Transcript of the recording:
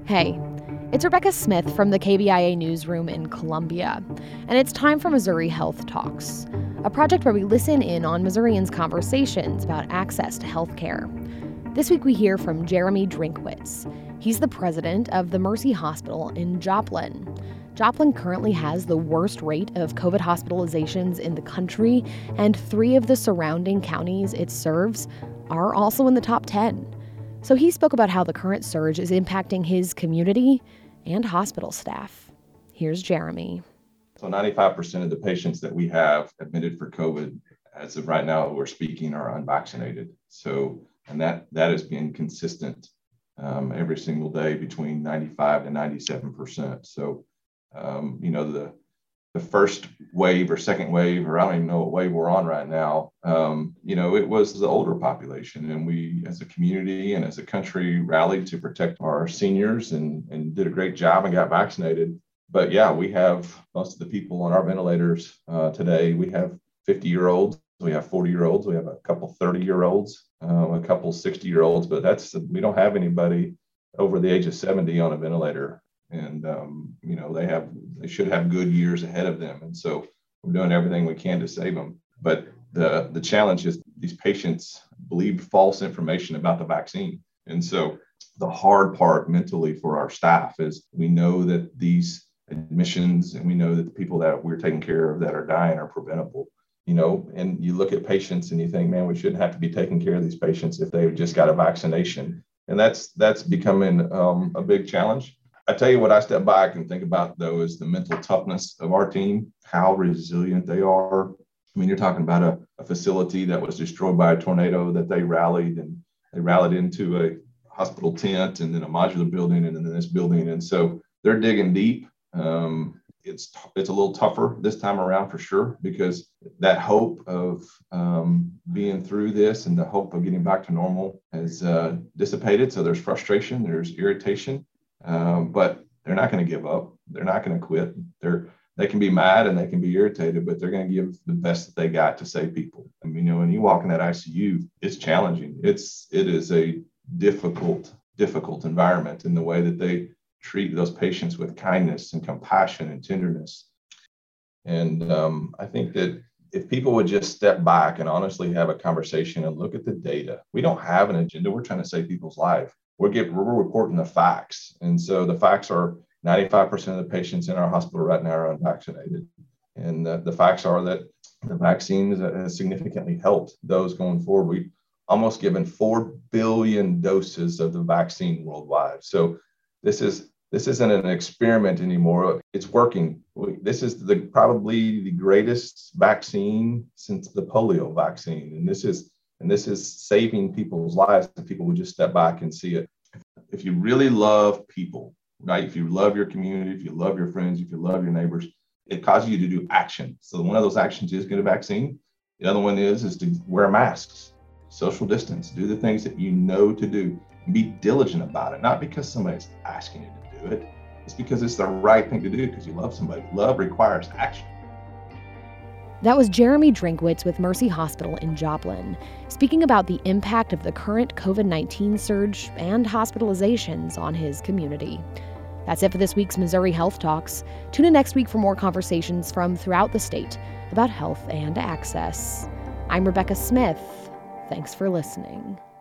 Hey, it's Rebecca Smith from the KBIA newsroom in Columbia, and it's time for Missouri Health Talks, a project where we listen in on Missourians' conversations about access to health care. This week we hear from Jeremy Drinkwitz. He's the president of the Mercy Hospital in Joplin. Joplin currently has the worst rate of COVID hospitalizations in the country, and 3 of the surrounding counties it serves are also in the top 10. So he spoke about how the current surge is impacting his community and hospital staff. Here's Jeremy. So 95% of the patients that we have admitted for COVID, as of right now we're speaking, are unvaccinated. And that has been consistent every single day between 95 to 97%. So, the first wave or second wave, or I don't even know what wave we're on right now, it was the older population. And we, as a community and as a country, rallied to protect our seniors and did a great job and got vaccinated. But yeah, we have most of the people on our ventilators today. We have 50-year-olds, we have 40-year-olds, we have a couple 30-year-olds, a couple 60-year-olds, but we don't have anybody over the age of 70 on a ventilator. And, they should have good years ahead of them. And so we're doing everything we can to save them. But the challenge is these patients believe false information about the vaccine. And so the hard part mentally for our staff is we know that these admissions and we know that the people that we're taking care of that are dying are preventable, and you look at patients and you think, man, we shouldn't have to be taking care of these patients if they just got a vaccination. And that's becoming a big challenge. I tell you what I step back and think about, though, is the mental toughness of our team, how resilient they are. I mean, you're talking about a facility that was destroyed by a tornado that they rallied into a hospital tent and then a modular building and then this building. And so they're digging deep. It's a little tougher this time around for sure, because that hope of being through this and the hope of getting back to normal has dissipated. So there's frustration, there's irritation. But they're not going to give up. They're not going to quit. They can be mad and they can be irritated, but they're going to give the best that they got to save people. I mean, when you walk in that ICU, it's challenging. It is a difficult environment in the way that they treat those patients with kindness and compassion and tenderness. And I think that if people would just step back and honestly have a conversation and look at the data, we don't have an agenda. We're trying to save people's lives. We're reporting the facts. And so the facts are 95% of the patients in our hospital right now are unvaccinated. And the facts are that the vaccines has significantly helped those going forward. We've almost given 4 billion doses of the vaccine worldwide. So this isn't an experiment anymore. It's working. This is probably the greatest vaccine since the polio vaccine. And this is saving people's lives if people would just step back and see it. If you really love people, right? If you love your community, if you love your friends, if you love your neighbors, it causes you to do action. So one of those actions is get a vaccine. The other one is to wear masks, social distance, do the things that you know to do, and be diligent about it. Not because somebody's asking you to do it. It's because it's the right thing to do because you love somebody. Love requires action. That was Jeremy Drinkwitz with Mercy Hospital in Joplin, speaking about the impact of the current COVID-19 surge and hospitalizations on his community. That's it for this week's Missouri Health Talks. Tune in next week for more conversations from throughout the state about health and access. I'm Rebecca Smith. Thanks for listening.